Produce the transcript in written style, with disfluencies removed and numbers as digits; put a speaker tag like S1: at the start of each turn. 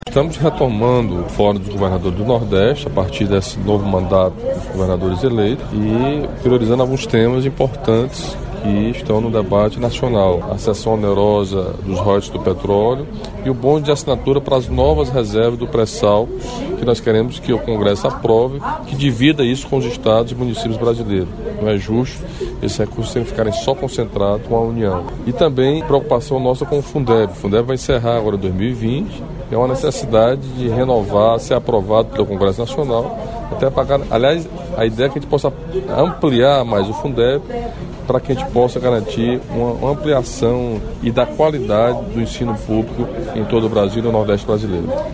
S1: Estamos retomando o Fórum dos Governadores do Nordeste, a partir desse novo mandato dos governadores eleitos, e priorizando alguns temas importantes que estão no debate nacional. A cessão onerosa dos royalties do petróleo e o bônus de assinatura para as novas reservas do pré-sal, que nós queremos que o Congresso aprove, que divida isso com os estados e municípios brasileiros. Não é justo esses recursos ficarem só concentrados com a União. E também preocupação nossa com o Fundeb. O Fundeb vai encerrar agora 2020. É uma necessidade de renovar, ser aprovado pelo Congresso Nacional, até pagar. Aliás, a ideia é que a gente possa ampliar mais o Fundeb para que a gente possa garantir uma ampliação e da qualidade do ensino público em todo o Brasil e no Nordeste brasileiro.